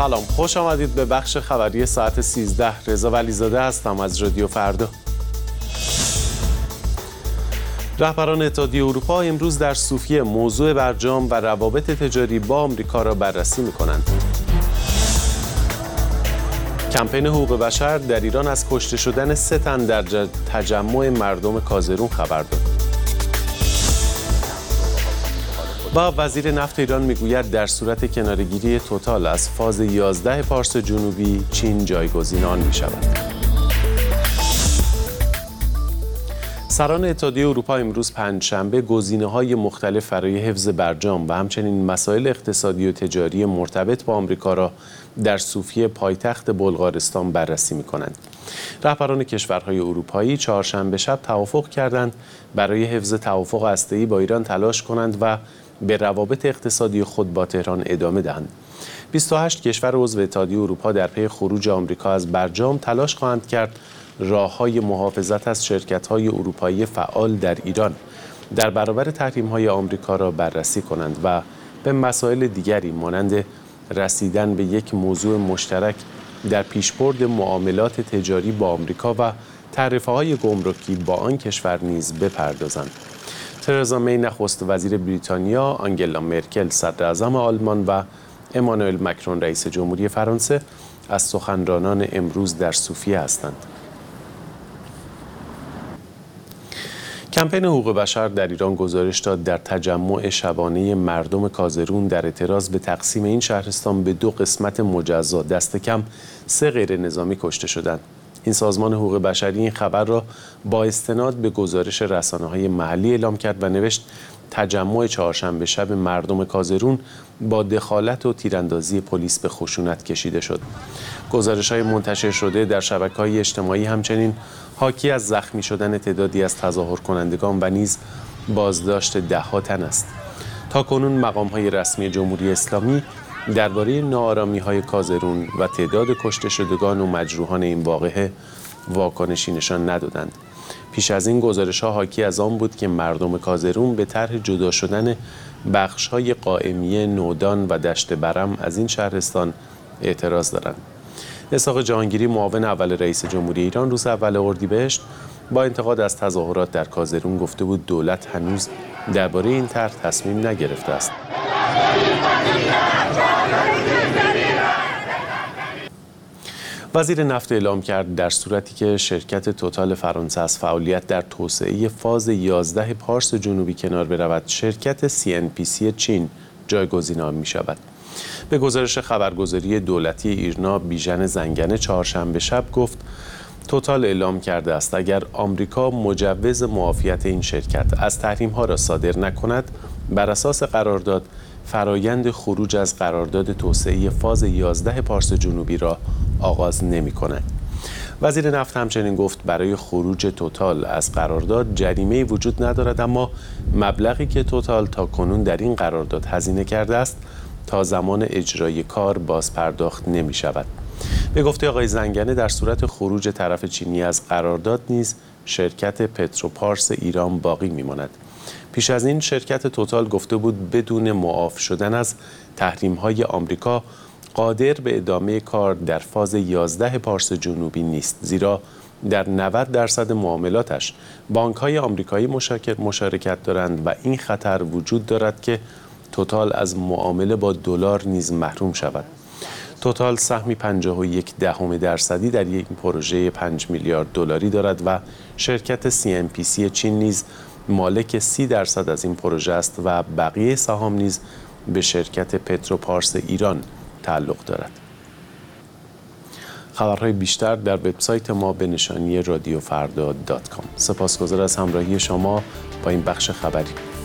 سلام، خوش آمدید به بخش خبری ساعت 13. رضا ولیزاده هستم از رادیو فردا. رهبران اتحادیه اروپا امروز در صوفیه موضوع برجام و روابط تجاری با آمریکا را بررسی می‌کنند. کمپین حقوق بشر در ایران از کشته شدن 3 تن در تجمع مردم کازرون خبر داد. و وزیر نفت ایران میگوید در صورت کناره‌گیری توتال از فاز 11 پارس جنوبی چین جایگزین آن می‌شود. سران اتحادیه اروپا امروز پنجشنبه گزینه‌های مختلف برای حفظ برجام و همچنین مسائل اقتصادی و تجاری مرتبط با آمریکا را در صوفیه پایتخت بلغارستان بررسی می‌کنند. رهبران کشورهای اروپایی چهارشنبه شب توافق کردند برای حفظ توافق هسته‌ای با ایران تلاش کنند و به روابط اقتصادی خود با تهران ادامه دهند. 28 کشور عضو اتحادیه اروپا در پی خروج آمریکا از برجام تلاش خواهند کرد راه‌های محافظت از شرکت‌های اروپایی فعال در ایران در برابر تحریم‌های آمریکا را بررسی کنند و به مسائل دیگری مانند رسیدن به یک موضوع مشترک در پیشبرد معاملات تجاری با آمریکا و تعرفه‌های گمرکی با آن کشور نیز بپردازند. ترزا می نخست وزیر بریتانیا، آنگلا مرکل صدراعظم آلمان و امانوئل مکرون رئیس جمهوری فرانسه از سخنرانان امروز در صوفیه هستند. کمپین حقوق بشر در ایران گزارش داد در تجمع شبانه مردم کازرون در اعتراض به تقسیم این شهرستان به 2 قسمت مجزا دست کم 3 غیر نظامی کشته شدند. این سازمان حقوق بشری این خبر را با استناد به گزارش رسانه‌های محلی اعلام کرد و نوشت تجمع چهارشنبه شب مردم کازرون با دخالت و تیراندازی پلیس به خشونت کشیده شد. گزارش‌های منتشر شده در شبکه‌های اجتماعی همچنین حاکی از زخمی شدن تعدادی از تظاهر کنندگان و نیز بازداشت 10 تن است. تاکنون مقام‌های رسمی جمهوری اسلامی درباره ناآرامی‌های کازرون و تعداد کشته شدگان و مجروحان این واقعه واکنشی نشان ندادند. پیش از این گزارش‌ها حاکی از آن بود که مردم کازرون به طرح جدا شدن بخش‌های قائمیه نودان و دشت برم از این شهرستان اعتراض دارند. اسحاق جهانگیری معاون اول رئیس جمهوری ایران روز اول اردیبهشت با انتقاد از تظاهرات در کازرون گفته بود دولت هنوز درباره این طرح تصمیم نگرفته است. وزیر نفت اعلام کرد در صورتی که شرکت توتال فرانسه از فعالیت در توسعه فاز 11 پارس جنوبی کنار برود، شرکت CNPC چین جایگزین آن می شود. به گزارش خبرگزاری دولتی ایرنا بیژن زنگنه چهارشنبه شب گفت توتال اعلام کرده است اگر آمریکا مجوز معافیت این شرکت از تحریم‌ها را صادر نکند، بر اساس قرارداد فرایند خروج از قرارداد توسعه فاز 11 پارس جنوبی را آغاز نمی‌کند. وزیر نفت همچنین گفت برای خروج توتال از قرارداد جریمه‌ای وجود ندارد، اما مبلغی که توتال تاکنون در این قرارداد هزینه کرده است تا زمان اجرای کار باز پرداخت نمی شود. به گفته آقای زنگنه در صورت خروج طرف چینی از قرارداد نیز شرکت پتروپارس ایران باقی می ماند. پیش از این شرکت توتال گفته بود بدون معاف شدن از تحریم‌های آمریکا قادر به ادامه کار در فاز 11 پارس جنوبی نیست، زیرا در 90% معاملاتش بانک‌های آمریکایی مشارکت دارند و این خطر وجود دارد که توتال از معامله با دلار نیز محروم شود. توتال سهمی 51% در یک پروژه 5 میلیارد دلاری دارد و شرکت CNPC چین نیز مالک 30% از این پروژه است و بقیه سهام نیز به شرکت پتروپارس ایران تعلق دارد. خبرهای بیشتر در وبسایت ما به نشانی رادیوفردا.com. سپاسگزار از همراهی شما با این بخش خبری.